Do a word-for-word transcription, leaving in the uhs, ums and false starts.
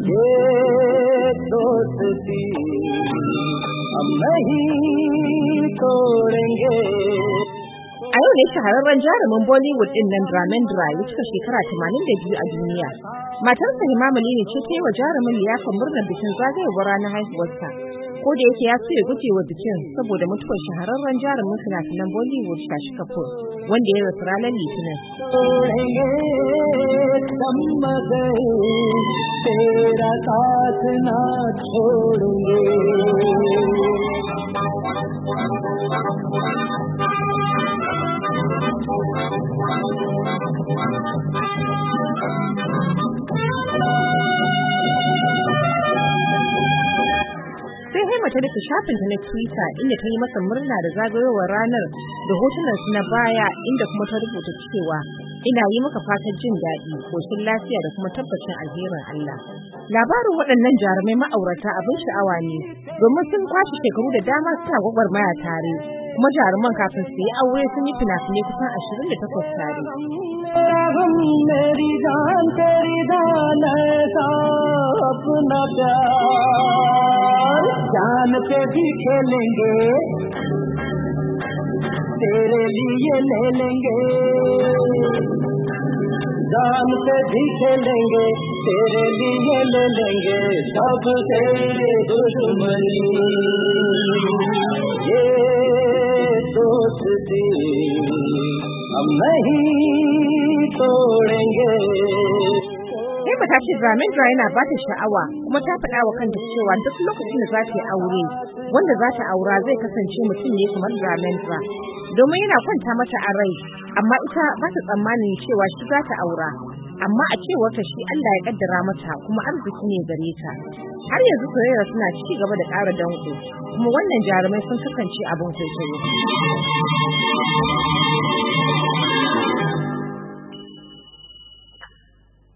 ये दोस्ती हम नहीं तोड़ेंगे. A yau ne shahararren jarumin Bollywood din nan Dharmendra ya cika shekara tamanin da biyu a duniya. Matarsa Hema Malini ce ta yi wa jarumin liyafar murnar bikin zagayowar ranar haihuwarsa. Ko da yake ya so ya guje wa bikin saboda mutuwar shahararren jarumin fina-finan Bollywood Shashi Kapoor wanda ya rasu ranar Litinin. तेरा साथ ना छोड़ेंगे. Sai Hema ta rufe shafinta na Twitter inda ta yi masa murna da zagayowar ranar da hotunansu na baya inda kuma ta rubuta cewa ina yi maka fatan jin daɗi, koshin lafiya da kuma tabbacin alherin Allah. Labarin waɗannan jarumai ma'aurata abin sha'awa ne domin sun kwashe shekaru da dama suna gwagwarmaya tare, kuma jaruman kafin su yi aure sun yi fina-finai kusan ashirin da takwas tare. मेरी जान तेरी जान ऐसा अपना प्यार जान पे भी खेलेंगे तेरे लिए ले लेंगे जान पे भी खेलेंगे तेरे लिए ले लेंगे सब तेरे दुश्मनी ये दोस्ती हम नहीं तोड़ेंगे. Hema ta ce Dharmendra yana ba ta sha'awa kuma ta faɗa wa kanta cewa duk lokacin da za ta yi aure wanda za ta aura zai kasance mutum ne kamar Dharmendra domin yana kwanta mata a rai amma ita ba ta tsammanin cewa shi za ta aura amma a cewar ta shi Allah ya kaddara mata kuma arziki ne gare ta. Har yanzu soyayya suna ci gaba da ƙara danko kuma wannan jarumai sun kasance abin kwaikwayo.